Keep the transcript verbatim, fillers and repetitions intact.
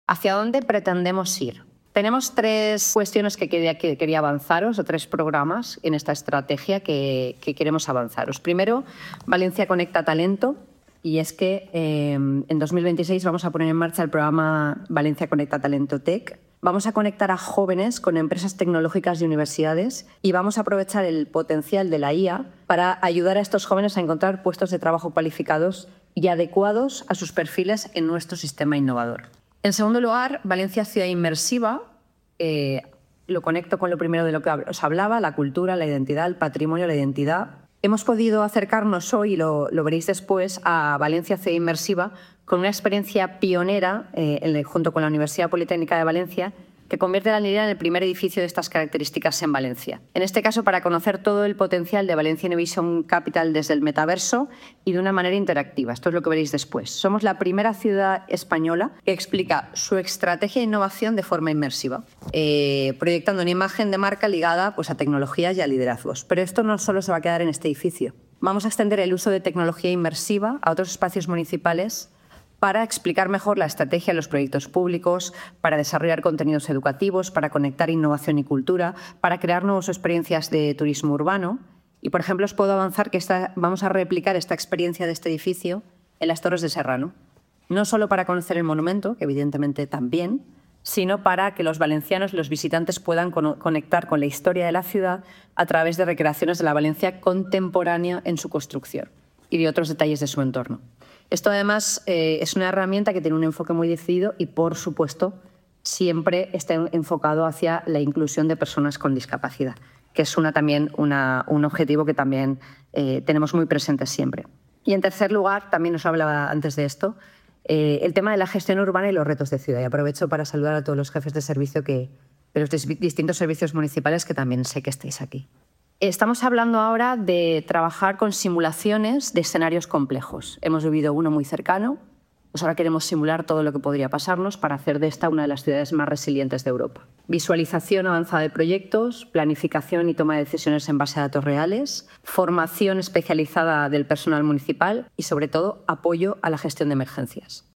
¿Hacia dónde pretendemos ir? Tenemos tres cuestiones que quería, que quería avanzaros, o tres programas en esta estrategia que, que queremos avanzaros. Primero, Valencia Conecta Talento, y es que eh, en dos mil veintiséis vamos a poner en marcha el programa Valencia Conecta Talento Tech. Vamos a conectar a jóvenes con empresas tecnológicas y universidades y vamos a aprovechar el potencial de la I A para ayudar a estos jóvenes a encontrar puestos de trabajo cualificados y adecuados a sus perfiles en nuestro sistema innovador. En segundo lugar, Valencia Ciudad Inmersiva. Eh, lo conecto con lo primero de lo que os hablaba, la cultura, la identidad, el patrimonio, la identidad. Hemos podido acercarnos hoy, y lo, lo veréis después, a Valencia Ciudad Inmersiva con una experiencia pionera eh, junto con la Universidad Politécnica de Valencia, que convierte la Alnería en el primer edificio de estas características en Valencia. En este caso, para conocer todo el potencial de Valencia Innovation Capital desde el metaverso y de una manera interactiva. Esto es lo que veréis después. Somos la primera ciudad española que explica su estrategia de innovación de forma inmersiva, eh, proyectando una imagen de marca ligada pues, a tecnologías y a liderazgos. Pero esto no solo se va a quedar en este edificio. Vamos a extender el uso de tecnología inmersiva a otros espacios municipales para explicar mejor la estrategia de los proyectos públicos, para desarrollar contenidos educativos, para conectar innovación y cultura, para crear nuevas experiencias de turismo urbano. Y, por ejemplo, os puedo avanzar que esta, vamos a replicar esta experiencia de este edificio en las Torres de Serrano. No solo para conocer el monumento, que evidentemente también, sino para que los valencianos y los visitantes puedan con- conectar con la historia de la ciudad a través de recreaciones de la Valencia contemporánea en su construcción y de otros detalles de su entorno. Esto, además, eh, es una herramienta que tiene un enfoque muy decidido y, por supuesto, siempre está enfocado hacia la inclusión de personas con discapacidad, que es una, también una, un objetivo que también eh, tenemos muy presente siempre. Y, en tercer lugar, también os hablaba antes de esto, eh, el tema de la gestión urbana y los retos de ciudad. Y aprovecho para saludar a todos los jefes de servicio que, de los distintos servicios municipales que también sé que estáis aquí. Estamos hablando ahora de trabajar con simulaciones de escenarios complejos. Hemos vivido uno muy cercano, pues ahora queremos simular todo lo que podría pasarnos para hacer de esta una de las ciudades más resilientes de Europa. Visualización avanzada de proyectos, planificación y toma de decisiones en base a datos reales, formación especializada del personal municipal y, sobre todo, apoyo a la gestión de emergencias.